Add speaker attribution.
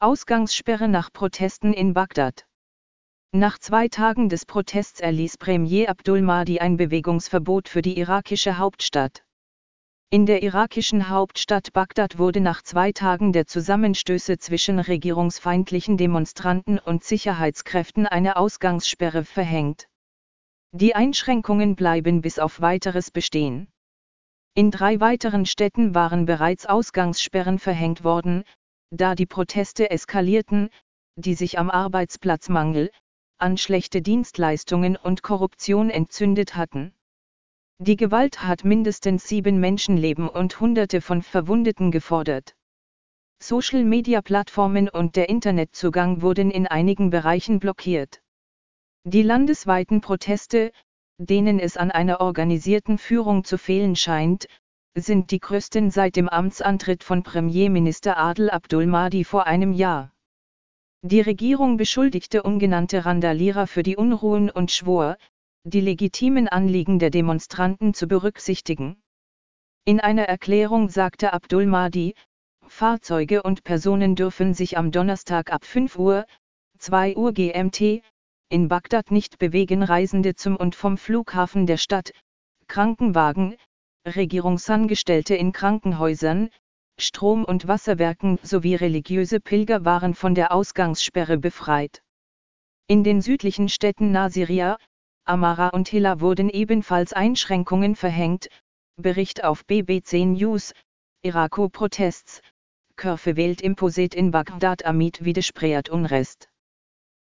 Speaker 1: Ausgangssperre nach Protesten in Bagdad. Nach 2 Tagen des Protests erließ Premier Abdul Mahdi ein Bewegungsverbot für die irakische Hauptstadt. In der irakischen Hauptstadt Bagdad wurde nach 2 Tagen der Zusammenstöße zwischen regierungsfeindlichen Demonstranten und Sicherheitskräften eine Ausgangssperre verhängt. Die Einschränkungen bleiben bis auf Weiteres bestehen. In 3 weiteren Städten waren bereits Ausgangssperren verhängt worden, da die Proteste eskalierten, die sich am Arbeitsplatzmangel, an schlechte Dienstleistungen und Korruption entzündet hatten. Die Gewalt hat mindestens 7 Menschenleben und Hunderte von Verwundeten gefordert. Social-Media-Plattformen und der Internetzugang wurden in einigen Bereichen blockiert. Die landesweiten Proteste, denen es an einer organisierten Führung zu fehlen scheint, sind die größten seit dem Amtsantritt von Premierminister Adel Abdul Mahdi vor einem Jahr. Die Regierung beschuldigte ungenannte Randalierer für die Unruhen und schwor, die legitimen Anliegen der Demonstranten zu berücksichtigen. In einer Erklärung sagte Abdul Mahdi, Fahrzeuge und Personen dürfen sich am Donnerstag ab 5 Uhr, 2 Uhr GMT, in Bagdad nicht bewegen. Reisende zum und vom Flughafen der Stadt, Krankenwagen, Regierungsangestellte in Krankenhäusern, Strom- und Wasserwerken sowie religiöse Pilger waren von der Ausgangssperre befreit. In den südlichen Städten Nasiriyah, Amara und Hilla wurden ebenfalls Einschränkungen verhängt, Bericht auf BBC News, Irako-Protests, Körfe wählt Imposet in Bagdad Amit widerspricht Unrest.